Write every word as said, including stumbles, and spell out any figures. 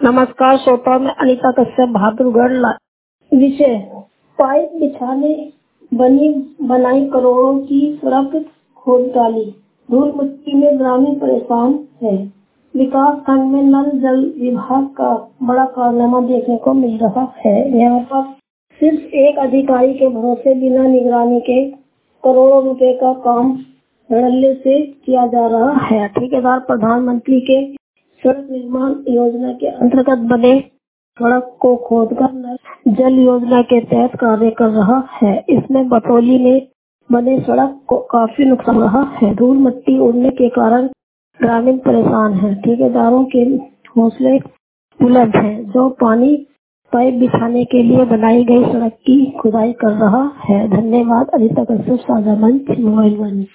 नमस्कार श्रोता, मैं अनीता कश्यप बहादुरगढ़। विषय पाइप बिछाने बनी बनाई करोड़ों की सड़क खोद डाली, धूल मिट्टी में ग्रामीण परेशान है। विकास खंड में नल जल विभाग का बड़ा कारनामा देखने को मिल रहा है। यहाँ पर सिर्फ एक अधिकारी के भरोसे बिना निगरानी के करोड़ों रुपए का काम धड़ल्ले से किया जा रहा है। ठेकेदार प्रधानमंत्री के सड़क निर्माण योजना के अंतर्गत बने सड़क को खोदकर जल योजना के तहत कार्य कर रहा है। इसमें बतौली में बने सड़क को काफी नुकसान हो रहा है। धूल मिट्टी उड़ने के कारण ग्रामीण परेशान हैं। ठेकेदारों के हौसले बुलंद हैं, जो पानी पाइप बिछाने के लिए बनाई गई सड़क की खुदाई कर रहा है। धन्यवाद। अनीता कश्यप, साझा मंच, मोबाइल वन।